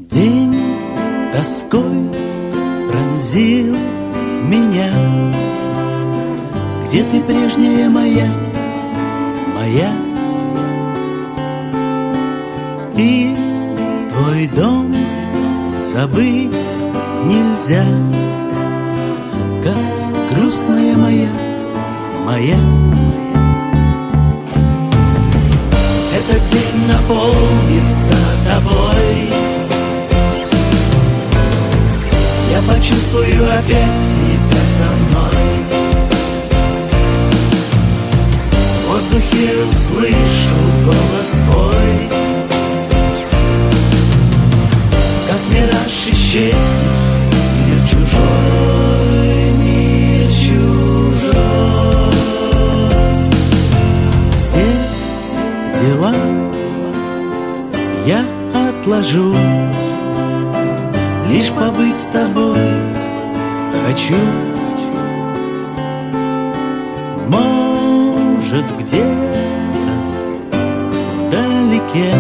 День тоской пронзил меня. Где ты, прежняя моя, моя? И твой дом забыть нельзя, как грустная моя, моя. Этот день наполнится тобой. Я почувствую опять тебя со мной. В воздухе услышу голос твой. Как мираж исчезнет, мир чужой, мир чужой. Все дела я отложу, лишь побыть с тобой хочу. Может, где-то вдалеке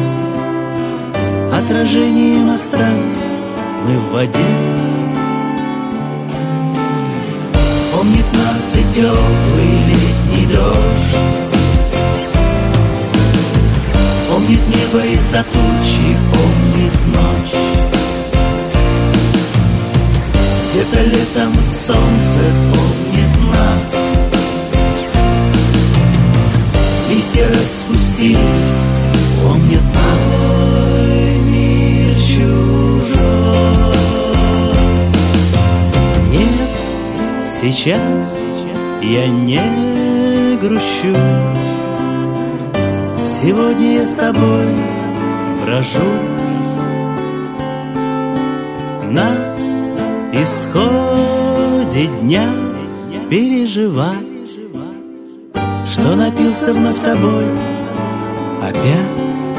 отражением остались мы в воде. Помнит нас и теплый летний дождь, помнит небо из-за тучи, помнит ночь. Где-то летом солнце помнит нас. Листья распустились, помнит нас. Ой, мир чужой. Нет, сейчас я не грущу. Сегодня я с тобой брожу. На исходе дня переживать, что напился вновь тобой опять.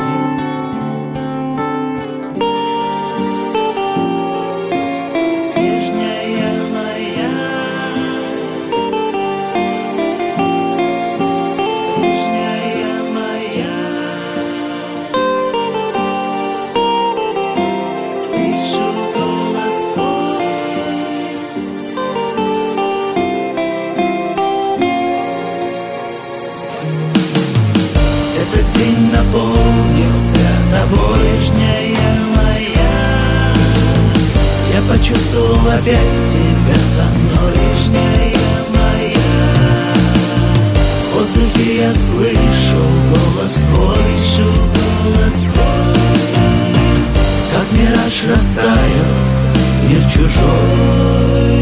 Прежняя моя, прежняя моя. Слышу голос твой. Этот день наполнился тобой, прежняя моя. Я почувствовал опять тебя со мной, прежняя моя. В воздухе я слышу голос твой, как мираж растаял, мир чужой.